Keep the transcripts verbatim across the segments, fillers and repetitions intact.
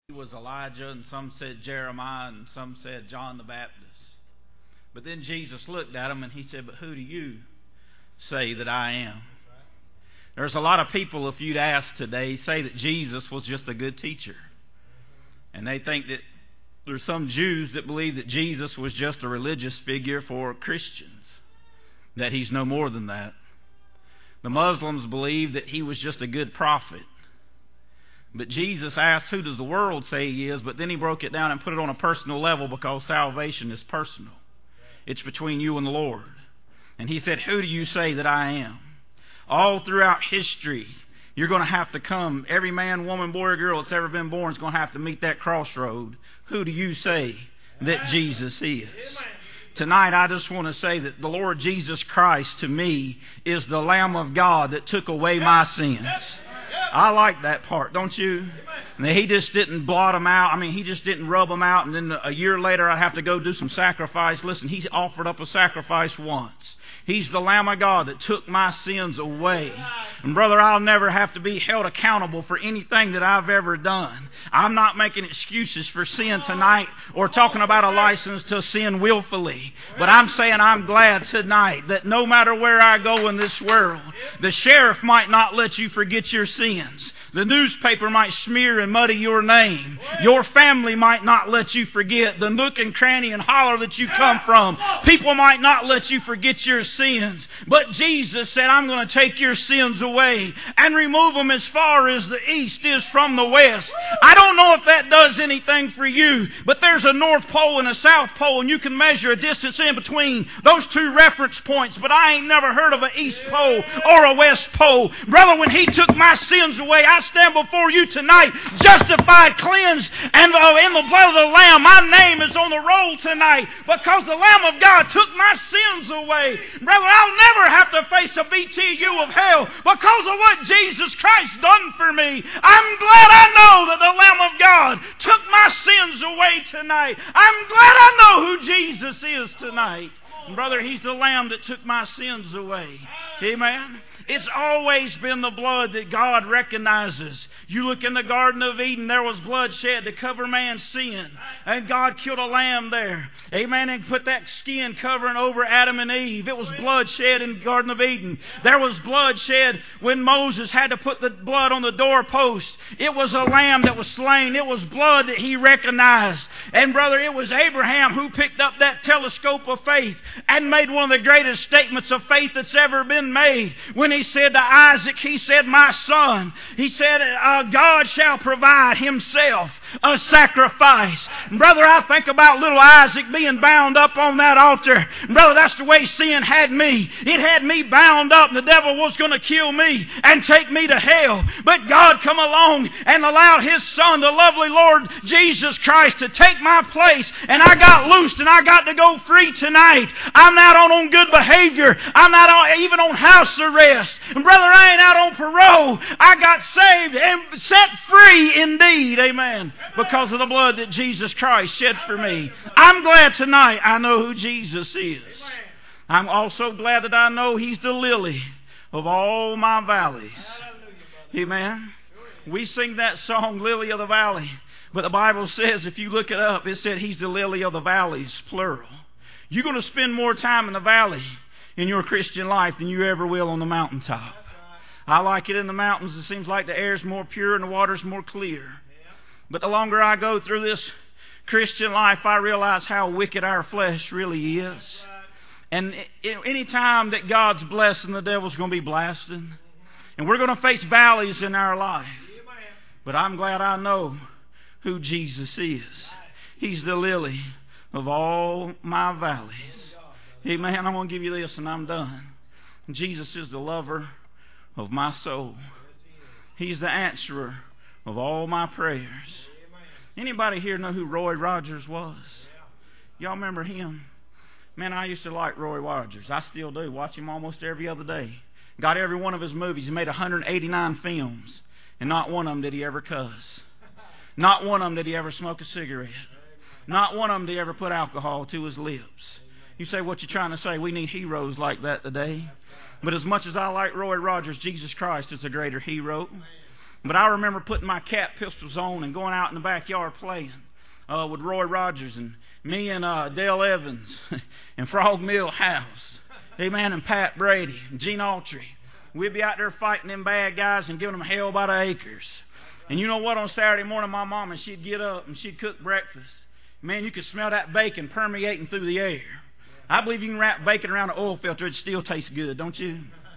was Elijah, and some said Jeremiah, and some said John the Baptist. But then Jesus looked at him and he said, "But who do you say that I am?" There's a lot of people, if you'd ask today, say that Jesus was just a good teacher. And they think that there's some Jews that believe that Jesus was just a religious figure for Christians, that he's no more than that. The Muslims believe that he was just a good prophet. But Jesus asked, "Who does the world say he is?" But then he broke it down and put it on a personal level, because salvation is personal. It's between you and the Lord. And he said, "Who do you say that I am?" All throughout history, you're going to have to come. Every man, woman, boy, or girl that's ever been born is going to have to meet that crossroad. Who do you say that Jesus is? Tonight, I just want to say that the Lord Jesus Christ, to me, is the Lamb of God that took away my sins. I like that part, don't you? And he just didn't blot them out. I mean, he just didn't rub them out, and then a year later I'd have to go do some sacrifice. Listen, he offered up a sacrifice once. He's the Lamb of God that took my sins away. And brother, I'll never have to be held accountable for anything that I've ever done. I'm not making excuses for sin tonight or talking about a license to sin willfully. But I'm saying I'm glad tonight that no matter where I go in this world, the sheriff might not let you forget your sins. The newspaper might smear and muddy your name. Your family might not let you forget the nook and cranny and holler that you come from. People might not let you forget your sins. But Jesus said, "I'm going to take your sins away and remove them as far as the east is from the west." I don't know if that does anything for you, but there's a North Pole and a South Pole, and you can measure a distance in between those two reference points. But I ain't never heard of an East Pole or a West Pole. Brother, when he took my sins away, I stand before you tonight, justified, cleansed, and in the blood of the Lamb. My name is on the roll tonight because the Lamb of God took my sins away. Brother, I'll never have to face a B T U of hell because of what Jesus Christ done for me. I'm glad I know that the Lamb of God took my sins away tonight. I'm glad I know who Jesus is tonight. Brother, he's the Lamb that took my sins away. Amen. It's always been the blood that God recognizes. You look in the Garden of Eden, there was blood shed to cover man's sin. And God killed a lamb there. Amen. And put that skin covering over Adam and Eve. It was blood shed in the Garden of Eden. There was blood shed when Moses had to put the blood on the doorpost. It was a lamb that was slain. It was blood that he recognized. And brother, it was Abraham who picked up that telescope of faith and made one of the greatest statements of faith that's ever been made. When he said to Isaac, he said, "My son," he said, uh, "God shall provide himself a sacrifice." Brother, I think about little Isaac being bound up on that altar. Brother, that's the way sin had me. It had me bound up. The devil was going to kill me and take me to hell. But God come along and allowed his son, the lovely Lord Jesus Christ, to take my place. And I got loosed and I got to go free tonight. I'm not on, on good behavior. I'm not on, even on house arrest. And brother, I ain't out on parole. I got saved and set free indeed. Amen. Because of the blood that Jesus Christ shed for me. I'm glad tonight I know who Jesus is. I'm also glad that I know he's the lily of all my valleys. Amen. We sing that song, Lily of the Valley. But the Bible says, if you look it up, it said he's the lily of the valleys, plural. You're going to spend more time in the valley in your Christian life than you ever will on the mountaintop. I like it in the mountains. It seems like the air's more pure and the water's more clear. But the longer I go through this Christian life, I realize how wicked our flesh really is. And any time that God's blessing, the devil's going to be blasting. And we're going to face valleys in our life. But I'm glad I know who Jesus is. He's the lily of all my valleys. Amen. I'm going to give you this and I'm done. Jesus is the lover of my soul. He's the answerer of all my prayers. Anybody here know who Roy Rogers was? Y'all remember him? Man, I used to like Roy Rogers. I still do. Watch him almost every other day. Got every one of his movies. He made one hundred eighty-nine films. And not one of them did he ever cuss. Not one of them did he ever smoke a cigarette. Not one of them did he ever put alcohol to his lips. You say, what you trying to say? We need heroes like that today. But as much as I like Roy Rogers, Jesus Christ is a greater hero. But I remember putting my cat pistols on and going out in the backyard playing uh, with Roy Rogers and me and uh, Dale Evans and Frog Mill House. Amen. And Pat Brady and Gene Autry. We'd be out there fighting them bad guys and giving them hell by the acres. And you know what? On Saturday morning, my mama, she'd get up and she'd cook breakfast. Man, you could smell that bacon permeating through the air. I believe you can wrap bacon around an oil filter. It still tastes good, don't you?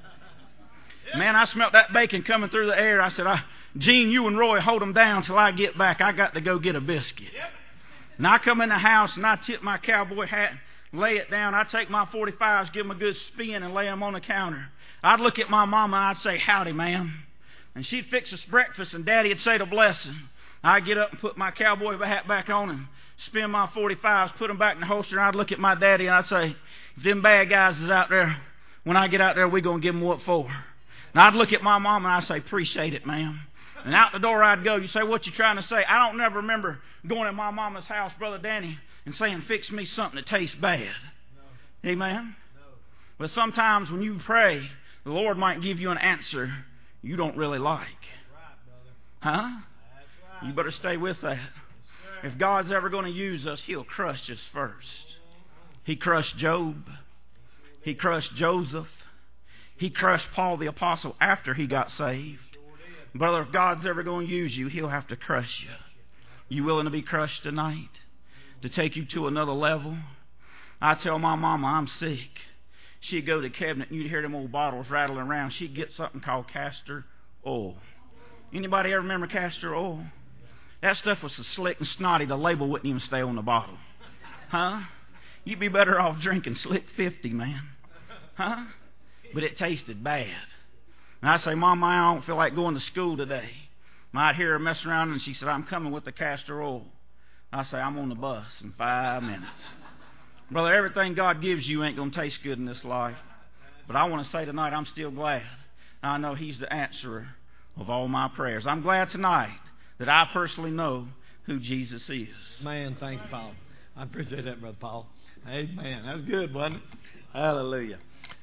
Man, I smelt that bacon coming through the air. I said, I, Gene, you and Roy, hold them down till I get back. I got to go get a biscuit. Yep. And I come in the house and I tip my cowboy hat, lay it down. I take my forty-fives, give them a good spin and lay them on the counter. I'd look at my mama and I'd say, howdy, ma'am. And she'd fix us breakfast and Daddy would say the blessing. I'd get up and put my cowboy hat back on and spin my forty-fives, put them back in the holster, and I'd look at my daddy and I'd say, if them bad guys is out there, when I get out there, we're going to give them what for. And I'd look at my mom and I'd say, appreciate it, ma'am. And out the door I'd go. You say, what you trying to say? I don't never remember going to my mama's house, Brother Danny, and saying, fix me something that tastes bad. No. Amen? No. But sometimes when you pray, the Lord might give you an answer you don't really like. That's right, brother. Huh? That's right. You better stay with that. Yes, if God's ever going to use us, He'll crush us first. He crushed Job. He crushed Joseph. He crushed Paul the Apostle after he got saved. Brother, if God's ever going to use you, He'll have to crush you. You willing to be crushed tonight? To take you to another level? I tell my mama I'm sick. She'd go to the cabinet and you'd hear them old bottles rattling around. She'd get something called castor oil. Anybody ever remember castor oil? That stuff was so slick and snotty the label wouldn't even stay on the bottle. Huh? You'd be better off drinking Slick fifty, man. Huh? But it tasted bad. And I say, Mom, I don't feel like going to school today. Might hear her mess around, and she said, I'm coming with the castor oil. I say, I'm on the bus in five minutes. Brother, everything God gives you ain't going to taste good in this life. But I want to say tonight, I'm still glad. I know He's the answerer of all my prayers. I'm glad tonight that I personally know who Jesus is. Man, thank you, Paul. I appreciate that, Brother Paul. Amen. That's good, wasn't it? Hallelujah.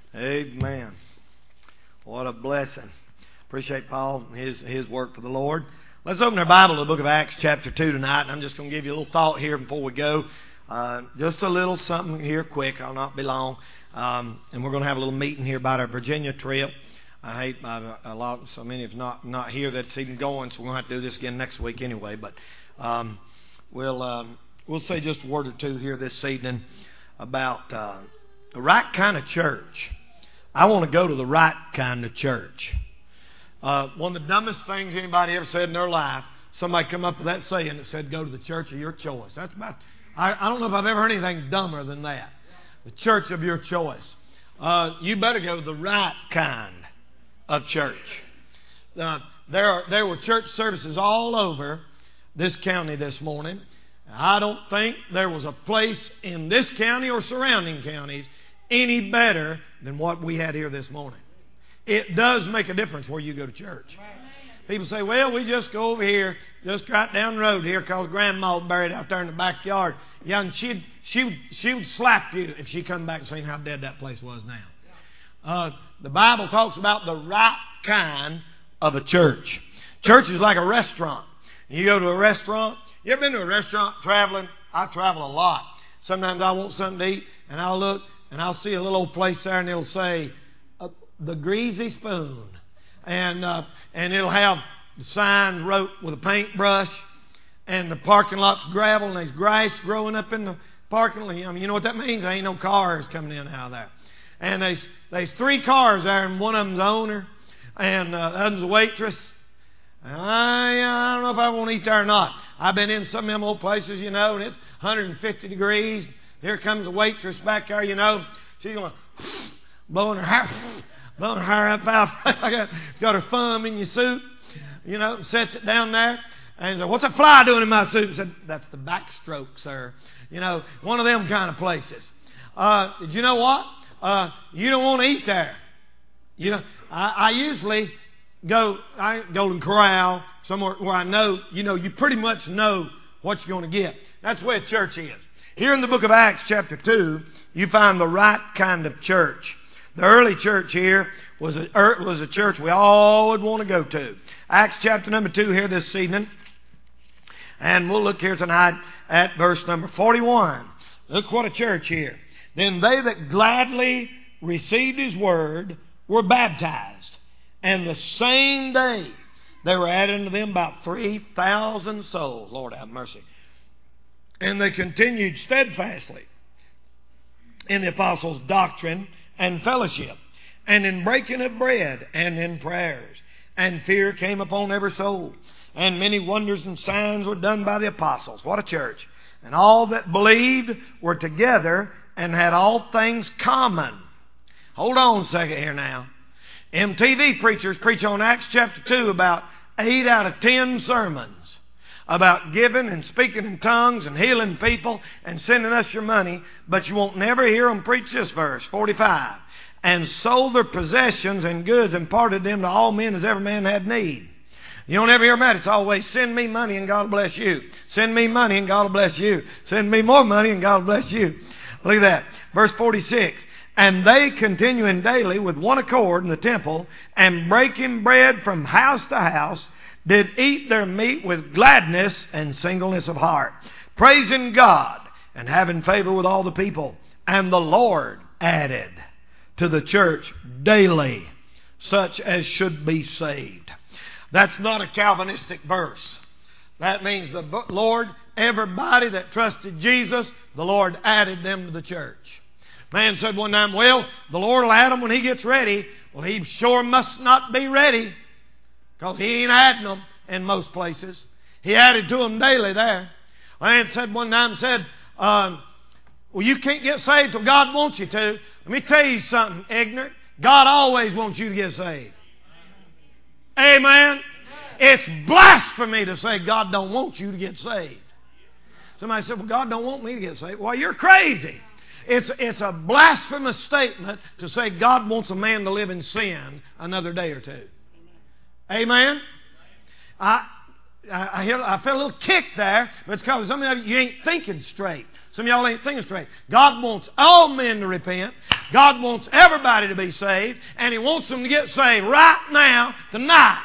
Amen. What a blessing. Appreciate Paul and his, his work for the Lord. Let's open our Bible to the book of Acts chapter two tonight. And I'm just going to give you a little thought here before we go. Uh, just a little something here quick. I'll not be long. Um, and we're going to have a little meeting here about our Virginia trip. I hate uh, a lot, so many of not not here that's even going, so we're going to have to do this again next week anyway. But um, we'll um, we'll say just a word or two here this evening about uh, the right kind of church. I want to go to the right kind of church. Uh, one of the dumbest things anybody ever said in their life, somebody come up with that saying that said, go to the church of your choice. That's about. I, I don't know if I've ever heard anything dumber than that. The church of your choice. Uh, you better go to the right kind of church. Uh, there are, there were church services all over this county this morning. I don't think there was a place in this county or surrounding counties any better than what we had here this morning. It does make a difference where you go to church. People say, well, we just go over here, just right down the road here because Grandma's buried out there in the backyard. Yeah, and she'd, she would, she would slap you if she come back and seen how dead that place was now. Uh, the Bible talks about the right kind of a church. Church is like a restaurant. You go to a restaurant. You ever been to a restaurant traveling? I travel a lot. Sometimes I want something to eat, and I'll look, and I'll see a little old place there, and it'll say, uh, the Greasy Spoon. And uh, and it'll have the sign wrote with a paintbrush, and the parking lot's gravel, and there's grass growing up in the parking lot. I mean, you know what that means? There ain't no cars coming in out of there. And there's, there's three cars there, and one of them's the owner, and uh, the other's the waitress. I, I don't know if I want to eat there or not. I've been in some of them old places, you know, and it's one hundred fifty degrees. Here comes the waitress back there, you know. She's going blowing her hair, blowing her hair up out. Got her thumb in your suit, you know, sets it down there. And said, what's a fly doing in my suit? I said, that's the backstroke, sir. You know, one of them kind of places. Uh, did you know what? Uh, you don't want to eat there. You know, I, I usually go, I Golden Corral, somewhere where I know, you know, you pretty much know what you're going to get. That's where church is. Here in the book of Acts chapter two, you find the right kind of church. The early church here was a, was a church we all would want to go to. Acts chapter number two here this evening. And we'll look here tonight at verse number forty-one. Look what a church here. Then they that gladly received His word were baptized. And the same day there were added unto them about three thousand souls. Lord have mercy. And they continued steadfastly in the apostles' doctrine and fellowship, and in breaking of bread, and in prayers. And fear came upon every soul. And many wonders and signs were done by the apostles. What a church. And all that believed were together and had all things common. Hold on a second here now. M T V preachers preach on Acts chapter two about eight out of ten sermons about giving and speaking in tongues and healing people and sending us your money, but you won't never hear them preach this verse, forty-five. And sold their possessions and goods and parted them to all men as every man had need. You don't ever hear about it. It's always, send me money and God will bless you. Send me money and God will bless you. Send me more money and God will bless you. Look at that. Verse forty-six. And they continuing daily with one accord in the temple, and breaking bread from house to house, did eat their meat with gladness and singleness of heart, praising God and having favor with all the people. And the Lord added to the church daily such as should be saved. That's not a Calvinistic verse. That means the Lord, everybody that trusted Jesus, the Lord added them to the church. Man said one time, well, the Lord will add them when He gets ready. Well, He sure must not be ready, because He ain't adding them in most places. He added to them daily there. A man said one time, said, um, well, you can't get saved till God wants you to. Let me tell you something, ignorant. God always wants you to get saved. Amen. It's blasphemy to say God don't want you to get saved. Somebody said, well, God don't want me to get saved. Well, you're crazy. It's, it's a blasphemous statement to say God wants a man to live in sin another day or two. Amen? I, I, I, hear, I feel a little kick there, but it's because some of you, you ain't thinking straight. Some of y'all ain't thinking straight. God wants all men to repent. God wants everybody to be saved, and He wants them to get saved right now, tonight.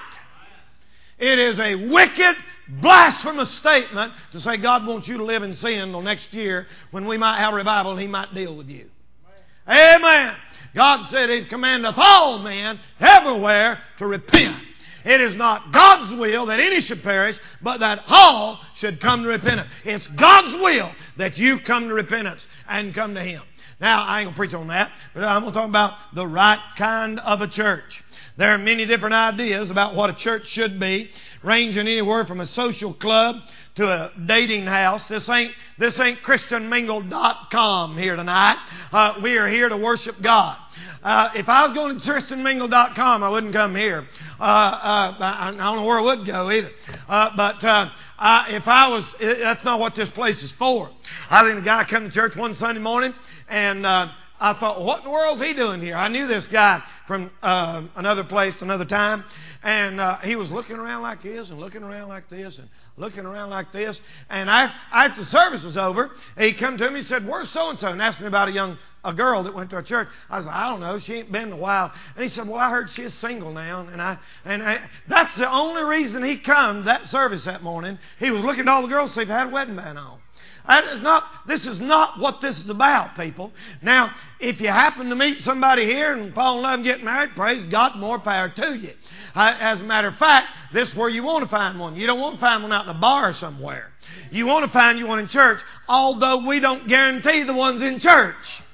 It is a wicked, blasphemous statement to say God wants you to live in sin till next year when we might have revival and He might deal with you. Amen. Amen. God said He commandeth all men everywhere to repent. It is not God's will that any should perish, but that all should come to repentance. It's God's will that you come to repentance and come to Him. Now, I ain't going to preach on that, but I'm going to talk about the right kind of a church. There are many different ideas about what a church should be, ranging anywhere from a social club to a dating house. This ain't this ain't Christian Mingle dot com here tonight. Uh, we are here to worship God. Uh, if I was going to Christian Mingle dot com, I wouldn't come here. Uh, uh, I, I don't know where I would go either. Uh, but uh, I, if I was, it, that's not what this place is for. I think the guy come to church one Sunday morning, and uh, I thought, what in the world is he doing here? I knew this guy from uh, another place, another time, and uh, he was looking around like this and looking around like this and looking around like this. And I, after the service was over, he come to me and said, where's so-and-so? And asked me about a young a girl that went to our church. I was like, I don't know. She ain't been in a while. And he said, well, I heard she's single now. And I and I, that's the only reason he come to that service that morning. He was looking at all the girls to see if they had a wedding band on. That is not, this is not what this is about, people. Now, if you happen to meet somebody here and fall in love and get married, praise God, more power to you. As a matter of fact, this is where you want to find one. You don't want to find one out in a bar somewhere. You want to find you one in church, although we don't guarantee the ones in church.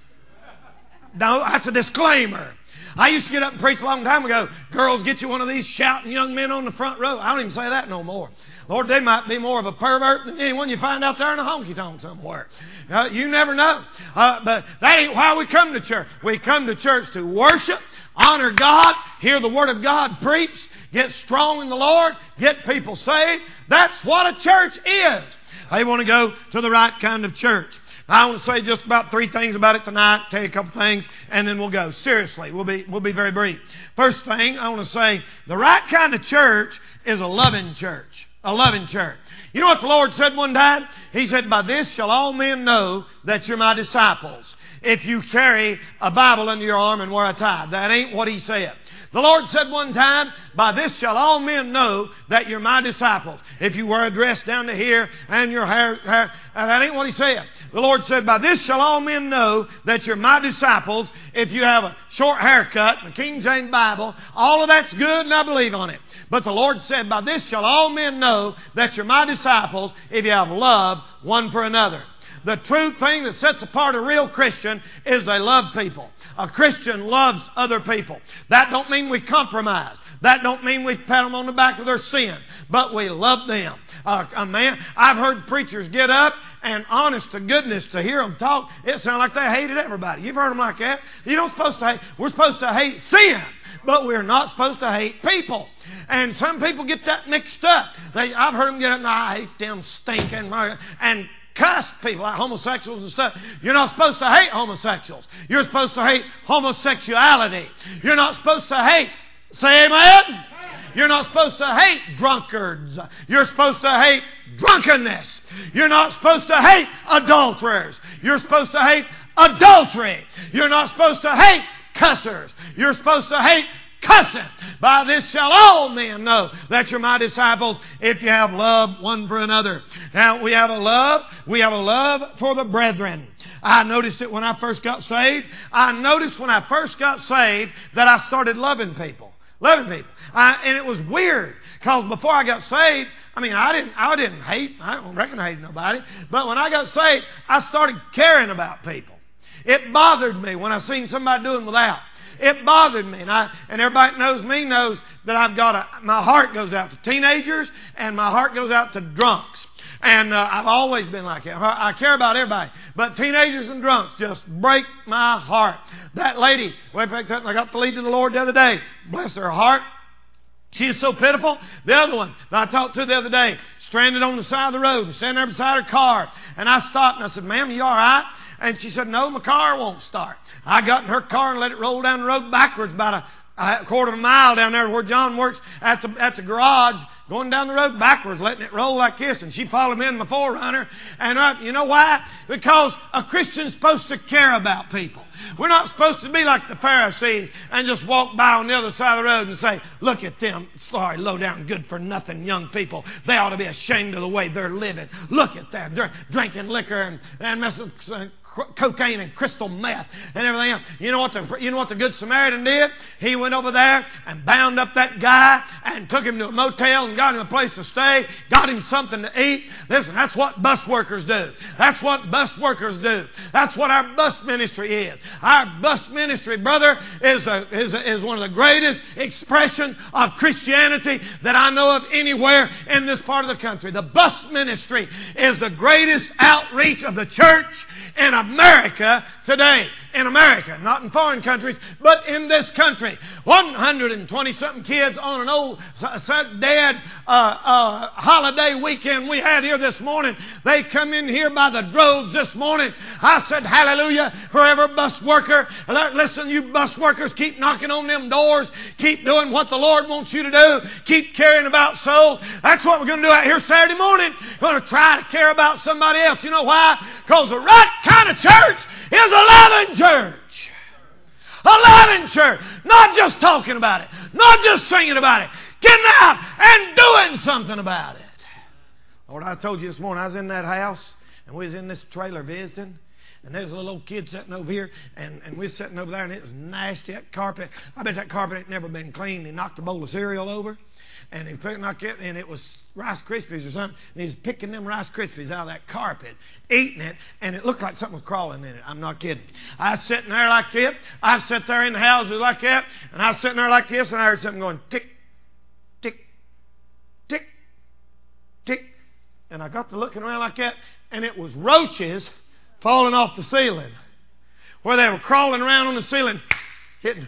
No, that's a disclaimer. I used to get up and preach a long time ago. Girls, get you one of these shouting young men on the front row. I don't even say that no more. Lord, they might be more of a pervert than anyone you find out there in a honky-tonk somewhere. Uh, you never know. Uh, but that ain't why we come to church. We come to church to worship, honor God, hear the Word of God preached, get strong in the Lord, get people saved. That's what a church is. They want to go to the right kind of church. I want to say just about three things about it tonight, tell you a couple things, and then we'll go. Seriously, we'll be, we'll be very brief. First thing, I want to say the right kind of church is a loving church. A loving church. You know what the Lord said one time? He said, by this shall all men know that you're my disciples, if you carry a Bible under your arm and wear a tie. That ain't what He said. The Lord said one time, by this shall all men know that you're my disciples. If you wear a dress down to here and your hair, hair that ain't what He said. The Lord said, by this shall all men know that you're my disciples. If you have a short haircut, the King James Bible, all of that's good and I believe on it. But the Lord said, by this shall all men know that you're my disciples if you have love one for another. The true thing that sets apart a real Christian is they love people. A Christian loves other people. That don't mean we compromise. That don't mean we pat them on the back of their sin. But we love them. Uh, a man, I've heard preachers get up and honest to goodness to hear them talk, it sounds like they hated everybody. You've heard them like that. You don't supposed to hate. We're supposed to hate sin. But we're not supposed to hate people. And some people get that mixed up. They, I've heard them get up and I hate them stinking and cuss people like homosexuals and stuff. You're not supposed to hate homosexuals. You're supposed to hate homosexuality. You're not supposed to hate. Say amen. You're not supposed to hate drunkards. You're supposed to hate drunkenness. You're not supposed to hate adulterers. You're supposed to hate adultery. You're not supposed to hate cussers. You're supposed to hate cussing. By this shall all men know that you're my disciples if you have love one for another. Now we have a love, we have a love for the brethren. I noticed it when I first got saved. I noticed when I first got saved that I started loving people. Loving people. I, and it was weird because before I got saved, I mean, I didn't, I didn't hate, I don't reckon I hated nobody. But when I got saved, I started caring about people. It bothered me when I seen somebody doing without. It bothered me. And, I, and everybody that knows me knows that I've got a, my heart goes out to teenagers and my heart goes out to drunks. And uh, I've always been like that. I, I care about everybody. But teenagers and drunks just break my heart. That lady, well, in fact, I got to lead to the Lord the other day. Bless her heart. She is so pitiful. The other one that I talked to the other day, stranded on the side of the road and standing there beside her car. And I stopped and I said, ma'am, you all right? And she said, no, my car won't start. I got in her car and let it roll down the road backwards about a, a quarter of a mile down there where John works at the, at the garage, going down the road backwards, letting it roll like this. And she followed me in my forerunner. And uh, you know why? Because a Christian's supposed to care about people. We're not supposed to be like the Pharisees and just walk by on the other side of the road and say, look at them, sorry, low down, good for nothing young people. They ought to be ashamed of the way they're living. Look at them, they're drinking liquor and, and messing with cocaine and crystal meth and everything else. You know what the you know what the Good Samaritan did? He went over there and bound up that guy and took him to a motel and got him a place to stay, got him something to eat. Listen, that's what bus workers do. That's what bus workers do. That's what our bus ministry is. Our bus ministry, brother, is a, is a, is one of the greatest expressions of Christianity that I know of anywhere in this part of the country. The bus ministry is the greatest outreach of the church in America today. In America, not in foreign countries, but in this country. one hundred twenty something kids on an old dead uh, uh, holiday weekend we had here this morning. They come in here by the droves this morning. I said, hallelujah, for every bus worker. Listen, you bus workers, keep knocking on them doors. Keep doing what the Lord wants you to do. Keep caring about souls. That's what we're going to do out here Saturday morning. We're going to try to care about somebody else. You know why? Because the right kind of church is a loving church. A loving church. Not just talking about it. Not just singing about it. Getting out and doing something about it. Lord, I told you this morning I was in that house and we was in this trailer visiting. And there's a little old kid sitting over here, and, and we was sitting over there, and it was nasty, that carpet. I bet that carpet ain't never been cleaned. He knocked a bowl of cereal over, and he picked, knocked it, and it was Rice Krispies or something. And he was picking them Rice Krispies out of that carpet, eating it, and it looked like something was crawling in it. I'm not kidding. I was sitting there like this. I was sitting there in the houses like that, and I was sitting there like this, and I heard something going tick, tick, tick, tick. And I got to looking around like that, and it was roaches falling off the ceiling, where they were crawling around on the ceiling, hitting.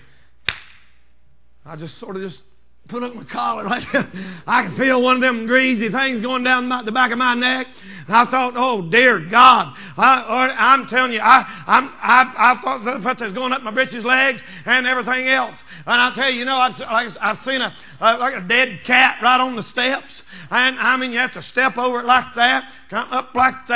I just sort of just put up my collar right there. I could feel one of them greasy things going down my, the back of my neck. And I thought, oh dear God, I, I'm telling you, I, I'm, I, I thought that was going up my britches legs and everything else. And I tell you, you know, I've, I've seen a uh, like a dead cat right on the steps. And I mean, you have to step over it like that, come up like that,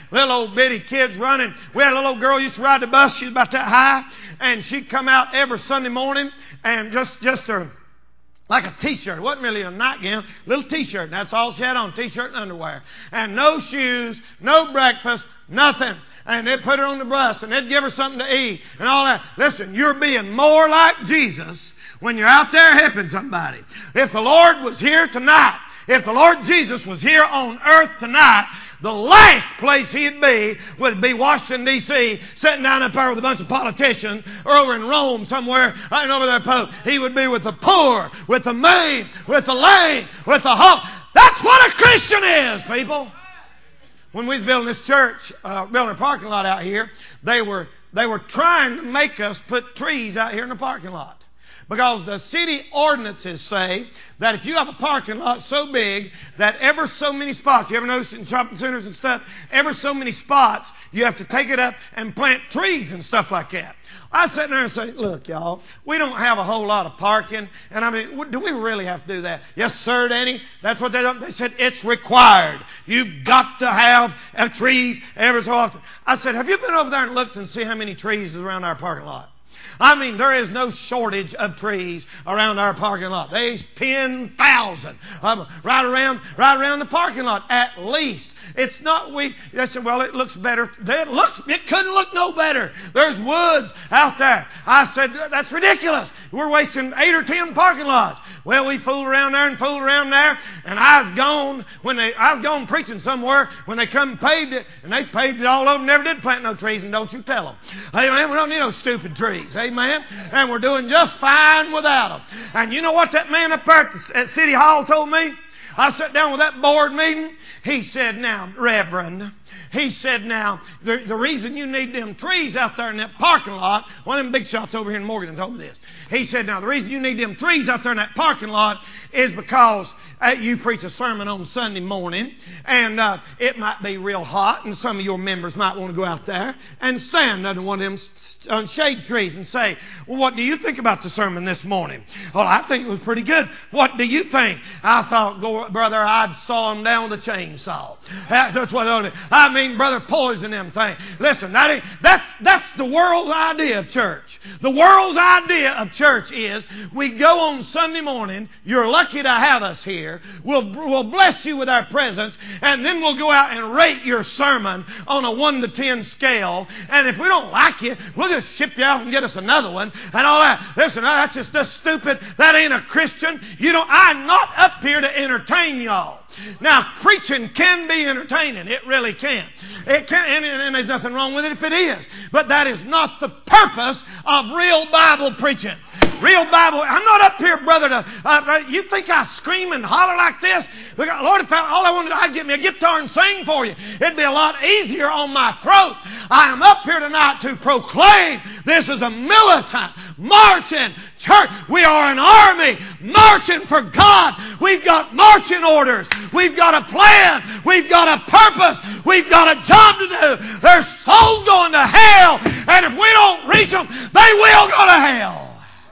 little old bitty kids running. We had a little old girl used to ride the bus. She was about that high. And she'd come out every Sunday morning and just, just her, like a T-shirt. It wasn't really a nightgown. Little T-shirt. And that's all she had on, T-shirt and underwear. And no shoes, no breakfast, nothing. And they'd put her on the bus and they'd give her something to eat and all that. Listen, you're being more like Jesus when you're out there helping somebody. If the Lord was here tonight, if the Lord Jesus was here on earth tonight, the last place He'd be would be Washington, D C, sitting down up there with a bunch of politicians, or over in Rome somewhere, right over there, Pope. He would be with the poor, with the maimed, with the lame, with the halt. That's what a Christian is, people. When we was building this church, uh, building a parking lot out here, they were they were trying to make us put trees out here in the parking lot. Because the city ordinances say that if you have a parking lot so big that ever so many spots, you ever notice in shopping centers and stuff, ever so many spots, you have to take it up and plant trees and stuff like that. I sat there and say, look, y'all, we don't have a whole lot of parking. And I mean, do we really have to do that? Yes, sir, Danny. That's what they done. They said it's required. You've got to have uh, trees every so often. I said, have you been over there and looked and see how many trees is around our parking lot? I mean, there is no shortage of trees around our parking lot. There's ten thousand um, right around, right around the parking lot, at least. It's not we. They said, well, it looks better. It looks. It couldn't look no better. There's woods out there. I said, that's ridiculous. We're wasting eight or ten parking lots. Well, we fooled around there and fooled around there, and I was gone when they. I was gone preaching somewhere when they come and paved it, and they paved it all over. Never did plant no trees, and don't you tell them. Hey man, we don't need no stupid trees. Amen. And we're doing just fine without them. And you know what that man up there at, the, at City Hall told me? I sat down with that board meeting. He said, now, Reverend, he said, now, the, the reason you need them trees out there in that parking lot, one of them big shots over here in Morgan told me this. He said, now, the reason you need them trees out there in that parking lot is because uh, you preach a sermon on Sunday morning, and uh, it might be real hot, and some of your members might want to go out there and stand under one of them uh, shade trees and say, well, what do you think about the sermon this morning? Well, I think it was pretty good. What do you think? I thought, go, brother, I'd saw him down with a chainsaw. That's what I mean. I mean, brother, poison them things. Listen, that ain't, that's, that's the world's idea of church. The world's idea of church is we go on Sunday morning. You're lucky to have us here. We'll, we'll bless you with our presence, and then we'll go out and rate your sermon on a one to ten scale. And if we don't like you, we'll just ship you out and get us another one and all that. Listen, that's just that's stupid. That ain't a Christian. You know, I'm not up here to entertain y'all. Now, preaching can be entertaining. It really can. It can, and, and there's nothing wrong with it if it is. But that is not the purpose of real Bible preaching. Real Bible. I'm not up here, brother, to, uh, you think I scream and holler like this? Look, Lord, if I, all I wanted, I'd get me a guitar and sing for you. It'd be a lot easier on my throat. I am up here tonight to proclaim this is a militant, marching church. We are an army marching for God. We've got marching orders. We've got a plan. We've got a purpose. We've got a job to do. There's souls going to hell, and if we don't reach them, they will go to hell.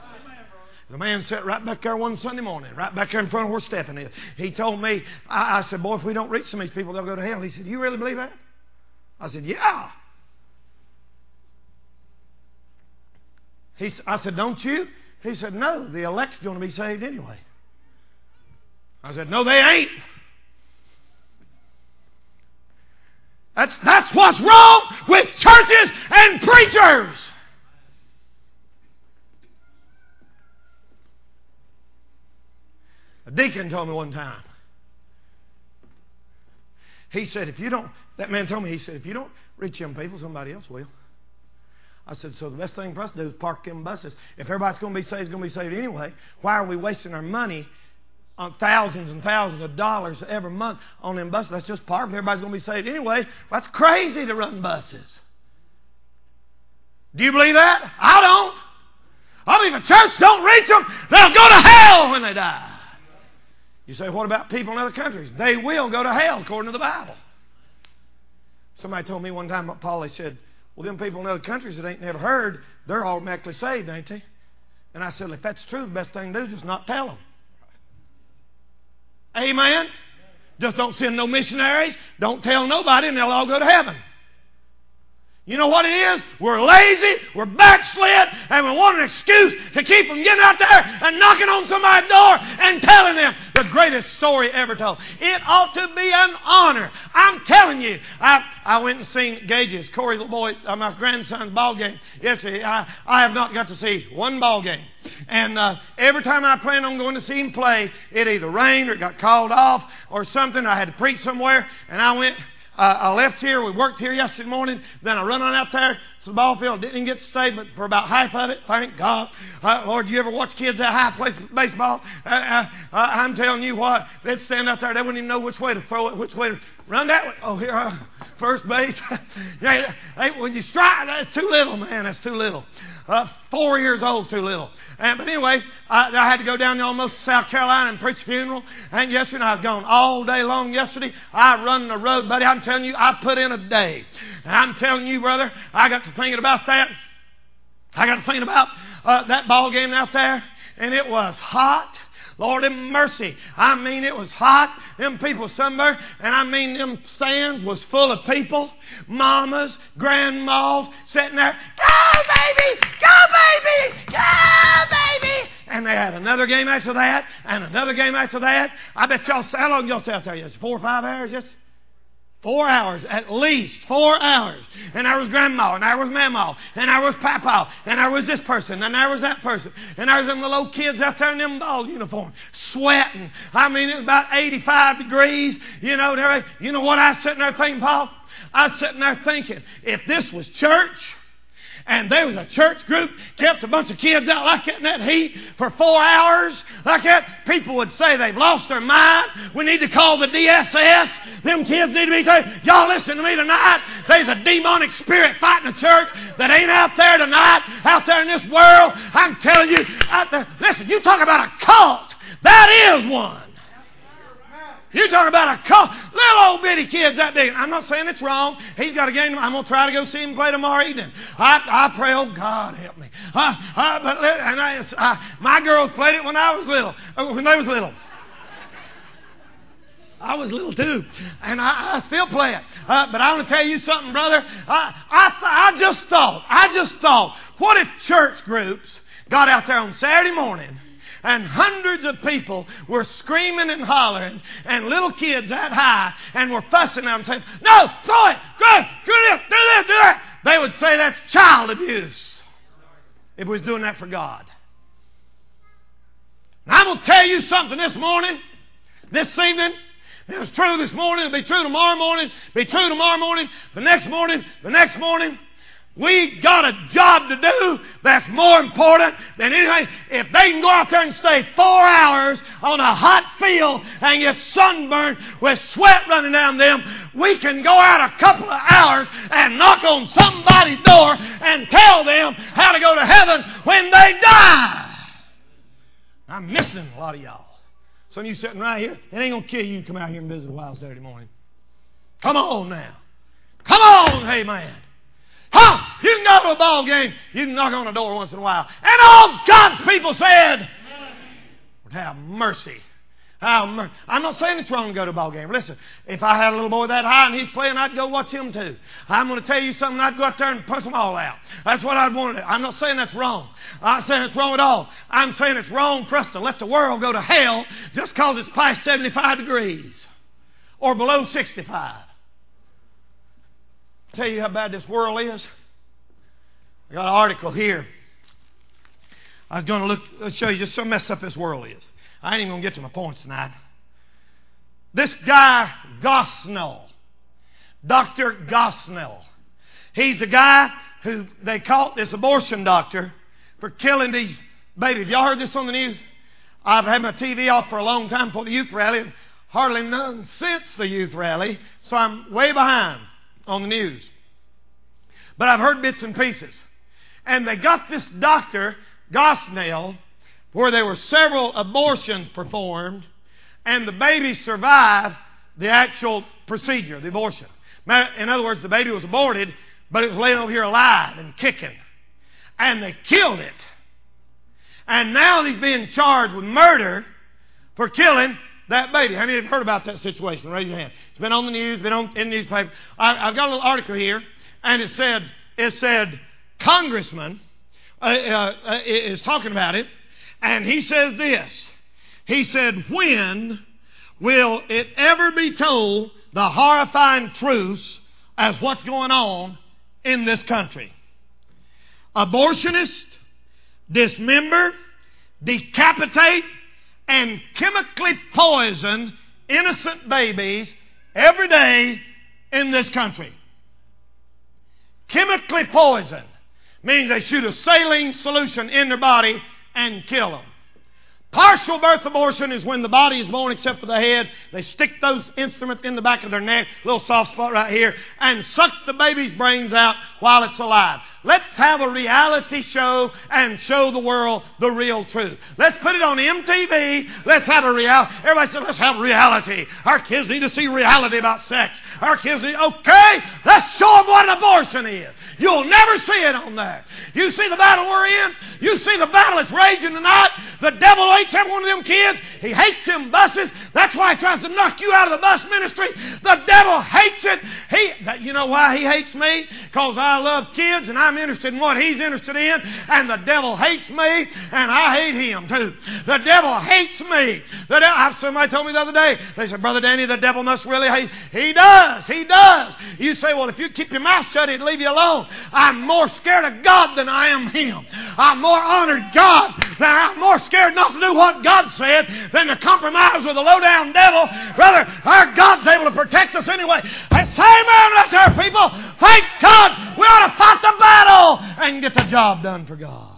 The man sat right back there one Sunday morning, right back there in front of where Stephen is. He told me, I, I said, boy, if we don't reach some of these people, they'll go to hell. He said, you really believe that? I said, yeah. He, I said, don't you? He said, no, the elect's going to be saved anyway. I said, no, they ain't. That's, that's what's wrong with churches and preachers. A deacon told me one time. He said, if you don't, that man told me, he said, if you don't reach young people, somebody else will. I said, so the best thing for us to do is park them buses. If everybody's going to be saved, is going to be saved anyway, why are we wasting our money on thousands and thousands of dollars every month on them buses? Let's just park them. Everybody's going to be saved anyway. That's crazy to run buses. Do you believe that? I don't. I believe if a church don't reach them, they'll go to hell when they die. You say, what about people in other countries? They will go to hell according to the Bible. Somebody told me one time about Paul, he said, well, them people in other countries that ain't never heard, they're automatically saved, ain't they? And I said, if that's true, the best thing to do is just not tell them. Amen? Just don't send no missionaries. Don't tell nobody, and they'll all go to heaven. You know what it is? We're lazy, we're backslid, and we want an excuse to keep them getting out there and knocking on somebody's door and telling them the greatest story ever told. It ought to be an honor. I'm telling you, I, I went and seen Gage's, Corey's little boy, uh, my grandson's ball game yesterday. I, I have not got to see one ball game. And uh, every time I planned on going to see him play, it either rained or it got called off or something. I had to preach somewhere, and I went... Uh, I left here. We worked here yesterday morning. Then I run on out there to the ball field. Didn't get to stay, but for about half of it, thank God. Uh, Lord, you ever watch kids that high play baseball? Uh, uh, I'm telling you what, they'd stand out there. They wouldn't even know which way to throw it, which way to run that way. Oh, here, uh, first base. Yeah, hey, when you strike, that's too little, man. That's too little. Uh, four years old is too little. And, but anyway, I, I had to go down to almost South Carolina and preach a funeral. And yesterday, I was gone all day long yesterday. I run the road, buddy. I'm telling you, I put in a day. And I'm telling you, brother, I got to thinking about that. I got to thinking about uh, that ball game out there. And it was hot. Lord have mercy. I mean, it was hot. Them people somewhere, and I mean, them stands was full of people, mamas, grandmas, sitting there. Go, baby! Go, baby! Go, baby! And they had another game after that, and another game after that. I bet y'all, how long y'all stay out there? Yes, four or five hours? Yes. Four hours, at least four hours. And I was grandma, and I was mama, and I was papa, and I was this person, and I was that person. And I was them little old kids out there in them ball uniforms, sweating. I mean, it was about eighty-five degrees, you know. And you know what I was sitting there thinking, Paul? I was sitting there thinking, if this was church, and there was a church group, kept a bunch of kids out like that in that heat for four hours, like that, people would say they've lost their mind. We need to call the D S S. Them kids need to be told, y'all listen to me tonight. There's a demonic spirit fighting the church that ain't out there tonight, out there in this world. I'm telling you, out there. Listen, you talk about a cult. That is one. You talking about a cult. Little old bitty kids that big. I'm not saying it's wrong. He's got a game. I'm going to try to go see him play tomorrow evening. I, I pray, oh, God, help me. Uh, uh, but and I, uh, my girls played it when I was little. Uh, when they was little. I was little too, and I, I still play it. Uh, but I want to tell you something, brother. I, I, I just thought, I just thought, what if church groups got out there on Saturday morning and hundreds of people were screaming and hollering, and little kids that high, and were fussing at them saying, no, throw it, go, do this, do this, do that. They would say that's child abuse if we was doing that for God. And I'm going to tell you something this morning, this evening. It was true this morning. It'll be true tomorrow morning. It'll be true tomorrow morning. The next morning. The next morning. We got a job to do that's more important than anything. If they can go out there and stay four hours on a hot field and get sunburned with sweat running down them, we can go out a couple of hours and knock on somebody's door and tell them how to go to heaven when they die. I'm missing a lot of y'all. Some of you sitting right here, it ain't going to kill you to come out here and visit a while Saturday morning. Come on now. Come on, hey man. Huh? You can go to a ball game. You can knock on a door once in a while. And all God's people said, Lord, have mercy. Have mercy. I'm not saying it's wrong to go to a ball game. Listen, if I had a little boy that high and he's playing, I'd go watch him too. I'm going to tell you something. I'd go out there and punch them all out. That's what I'd want to do. I'm not saying that's wrong. I'm not saying it's wrong at all. I'm saying it's wrong for us to let the world go to hell just because it's past seventy-five degrees or below sixty-five. Tell you how bad this world is. I got an article here. I was going to look, let's show you just how messed up this world is. I ain't even going to get to my points tonight. This guy, Gosnell, Doctor Gosnell, he's the guy who they caught, this abortion doctor, for killing these babies. Have y'all heard this on the news? I've had my T V off for a long time for the youth rally. Hardly none since the youth rally, so I'm way behind on the news. But I've heard bits and pieces. And they got this doctor, Gosnell, where there were several abortions performed, and the baby survived the actual procedure, the abortion. In other words, the baby was aborted, but it was laying over here alive and kicking. And they killed it. And now he's being charged with murder for killing that baby. How many have heard about that situation? Raise your hand. It's been on the news, been on in the newspaper. I, I've got a little article here, and it said, it said, Congressman uh, uh, is talking about it, and he says this. He said, when will it ever be told the horrifying truths as what's going on in this country? Abortionists dismember, decapitate, and chemically poison innocent babies every day in this country. Chemically poison means they shoot a saline solution in their body and kill them. Partial birth abortion is when the body is born except for the head. They stick those instruments in the back of their neck, little soft spot right here, and suck the baby's brains out while it's alive. Let's have a reality show and show the world the real truth. Let's put it on M T V. Let's have a reality. Everybody said, let's have reality. Our kids need to see reality about sex. Our kids need, okay, let's show them what an abortion is. You'll never see it on there. You see the battle we're in? You see the battle that's raging tonight? The devil hates every one of them kids. He hates them buses. That's why he tries to knock you out of the bus ministry. The devil hates it. He, you know why he hates me? Because I love kids and I'm interested in what he's interested in. And the devil hates me and I hate him too. The devil hates me. The devil, somebody told me the other day, they said, Brother Danny, the devil must really hate. He does. He does. You say, well, if you keep your mouth shut, he'd leave you alone. I'm more scared of God than I am him. I'm more honored God than I'm more scared not to do what God said than to compromise with a low-down devil. Brother, our God's able to protect us anyway. Say amen, let's hear people. Thank God we ought to fight the battle and get the job done for God.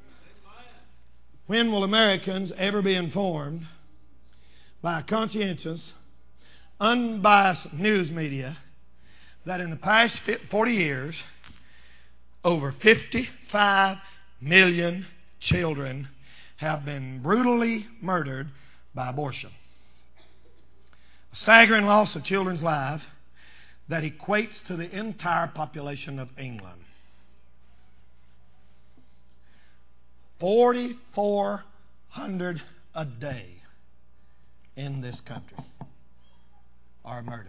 When will Americans ever be informed by a conscientious, unbiased news media that in the past forty years, over fifty-five million children have been brutally murdered by abortion? A staggering loss of children's lives that equates to the entire population of England. forty-four hundred a day in this country are murdered.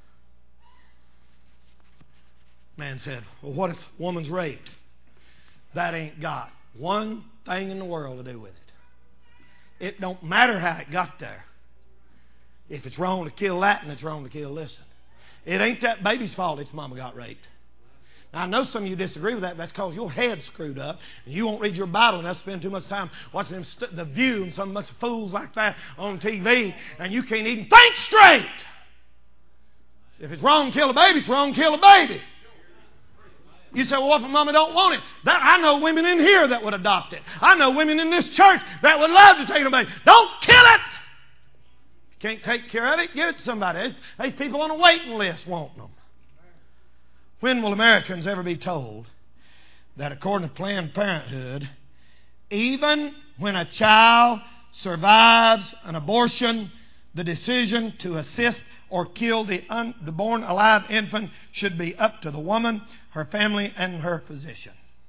Man said, well, what if a woman's raped? That ain't got one thing in the world to do with it. It don't matter how it got there. If it's wrong to kill that, and it's wrong to kill this. It ain't that baby's fault its mama got raped. Now, I know some of you disagree with that. That's because your head's screwed up. And you won't read your Bible enough to spend too much time watching them st- The View and some bunch of fools like that on T V. And you can't even think straight. If it's wrong to kill a baby, it's wrong to kill a baby. You say, well, what if a mama don't want it? That, I know women in here that would adopt it. I know women in this church that would love to take a baby. Don't kill it. If you can't take care of it, give it to somebody. There's, there's people on a waiting list wanting them. When will Americans ever be told that according to Planned Parenthood, even when a child survives an abortion, the decision to assist or kill the, un, the born alive infant should be up to the woman, her family, and her physician?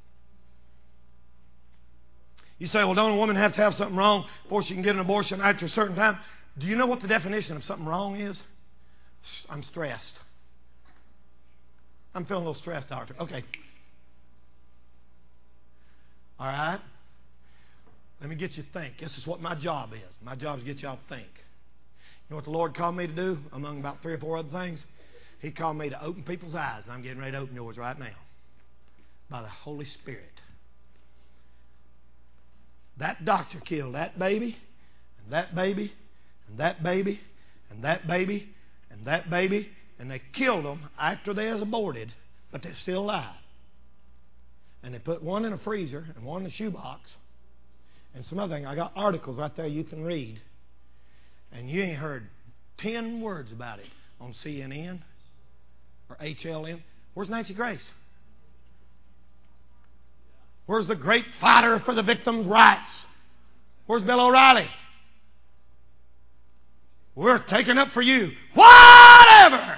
You say, well, don't a woman have to have something wrong before she can get an abortion after a certain time? Do you know what the definition of something wrong is? I'm stressed. I'm feeling a little stressed, doctor. Okay. All right. Let me get you to think. This is what my job is. My job is to get y'all to think. You know what the Lord called me to do, among about three or four other things? He called me to open people's eyes, and I'm getting ready to open yours right now by the Holy Spirit. That doctor killed that baby, and that baby, and that baby, and that baby, and that baby, and they killed them after they was aborted, but they're still alive. And they put one in a freezer and one in a shoebox, and some other thing. I got articles right there you can read. And you ain't heard ten words about it on C N N or H L M. Where's Nancy Grace? Where's the great fighter for the victims' rights? Where's Bill O'Reilly? We're taking up for you. Whatever!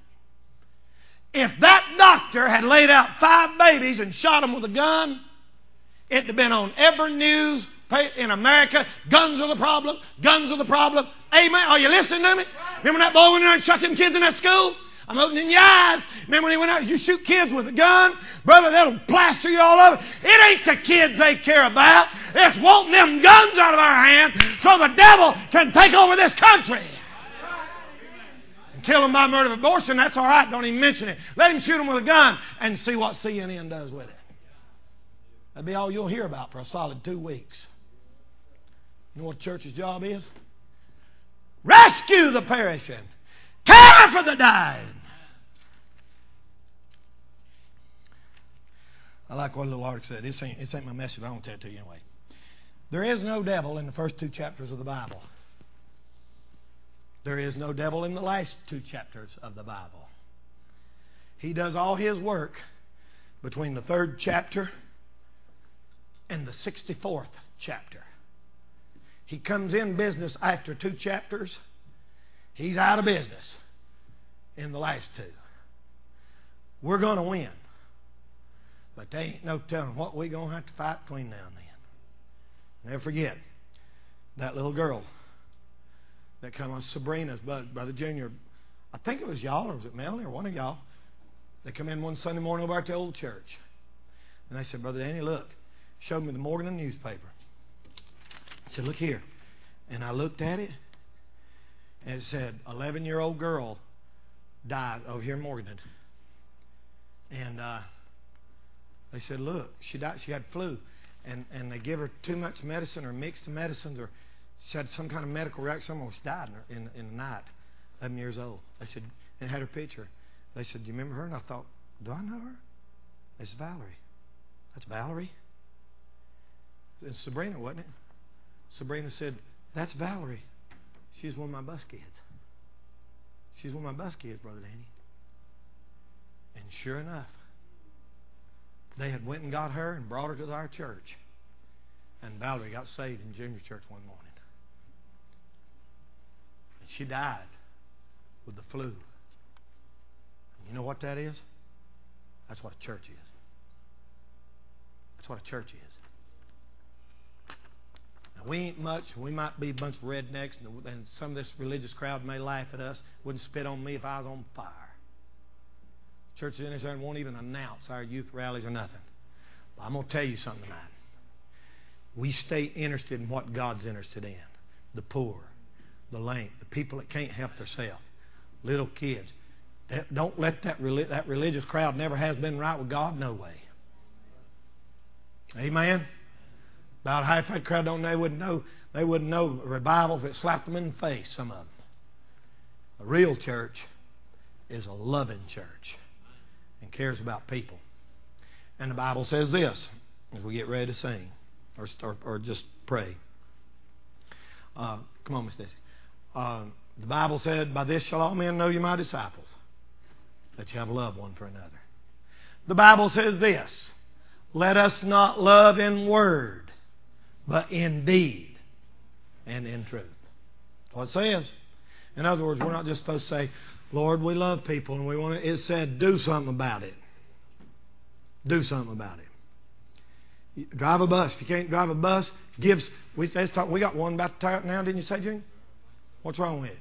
If that doctor had laid out five babies and shot them with a gun, it'd have been on every news in America. Guns are the problem. Guns are the problem. Amen. Are you listening to me? Remember that boy went in there and shot them kids in that school? I'm opening your eyes. Remember when he went out, you shoot kids with a gun? Brother, that'll plaster you all over. It ain't the kids they care about. It's wanting them guns out of our hands so the devil can take over this country. And kill them by murder of abortion, that's all right. Don't even mention it. Let him shoot them with a gun and see what C N N does with it. That'll be all you'll hear about for a solid two weeks. You know what the church's job is? Rescue the perishing. Care for the dying. I like what little article said. This ain't, this ain't my message, but I won't tell it to you anyway. There is no devil in the first two chapters of the Bible. There is no devil in the last two chapters of the Bible. He does all his work between the third chapter and the sixty-fourth chapter. He comes in business after two chapters. He's out of business in the last two. We're going to win. But there ain't no telling what we're going to have to fight between now and then. Never forget that little girl that come on, Sabrina's Brother Junior. I think it was y'all, or was it Melanie, or one of y'all. They come in one Sunday morning over at the old church. And they said, Brother Danny, look. Showed me the Morgan newspaper. I said, look here. And I looked at it, and it said, eleven-year-old girl died over here in Morgan. And uh, they said, look, she died. She had flu. And, and they give her too much medicine or mixed medicines, or she had some kind of medical reaction. Almost died in, her, in, in the night, eleven years old. They said, and had her picture. They said, do you remember her? And I thought, do I know her? They said, Valerie. That's Valerie? And Sabrina, wasn't it? Sabrina said, that's Valerie. She's one of my bus kids. She's one of my bus kids, Brother Danny. And sure enough, they had went and got her and brought her to our church. And Valerie got saved in junior church one morning. And she died with the flu. And you know what that is? That's what a church is. That's what a church is. Now, we ain't much. We might be a bunch of rednecks, and some of this religious crowd may laugh at us. Wouldn't spit on me if I was on fire. Churches in this area won't even announce our youth rallies or nothing. But I'm going to tell you something tonight. We stay interested in what God's interested in. The poor, the lame, the people that can't help themselves, little kids. Don't let that, that religious crowd never has been right with God. No way. Amen. About half that crowd don't they wouldn't know they wouldn't know revival if it slapped them in the face. Some of them. A real church is a loving church and cares about people. And the Bible says this as we get ready to sing or or, or just pray. Uh, come on, Miss Dissy. Uh, the Bible said, "By this shall all men know you my disciples, that you have love one for another." The Bible says this. Let us not love in word, but in deed and in truth. That's what it says. In other words, we're not just supposed to say, Lord, we love people, and we want to. It said, do something about it. Do something about it. Drive a bus. If you can't drive a bus, gives. We let's talk. We got one about to tire up now, didn't you say, June? What's wrong with it?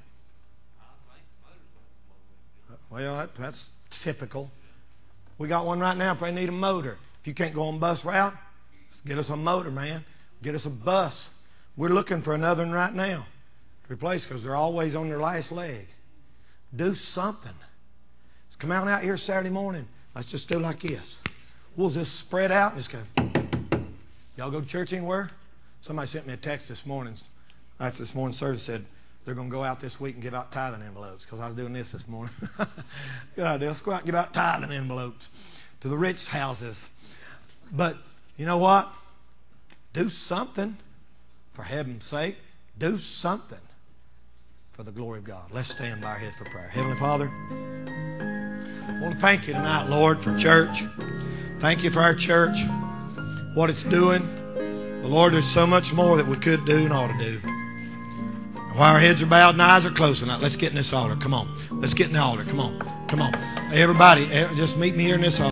Well, that, that's typical. We got one right now. If they need a motor. If you can't go on bus route, get us a motor, man. Get us a bus. We're looking for another one right now to replace because they're always on their last leg. Do something. Let's come out out here Saturday morning. Let's just do like this. We'll just spread out and just go. Y'all go to church anywhere? Somebody sent me a text this morning. After this morning's service said they're going to go out this week and give out tithing envelopes because I was doing this this morning. Good idea. Let's go out and give out tithing envelopes to the rich houses. But you know what? Do something for heaven's sake. Do something for the glory of God. Let's stand by our heads for prayer. Heavenly Father, I want to thank you tonight, Lord, for church. Thank you for our church, what it's doing. But Lord, there's so much more that we could do and ought to do. And while our heads are bowed and eyes are closed tonight, let's get in this altar. Come on. Let's get in the altar. Come on. Come on. Everybody, just meet me here in this altar.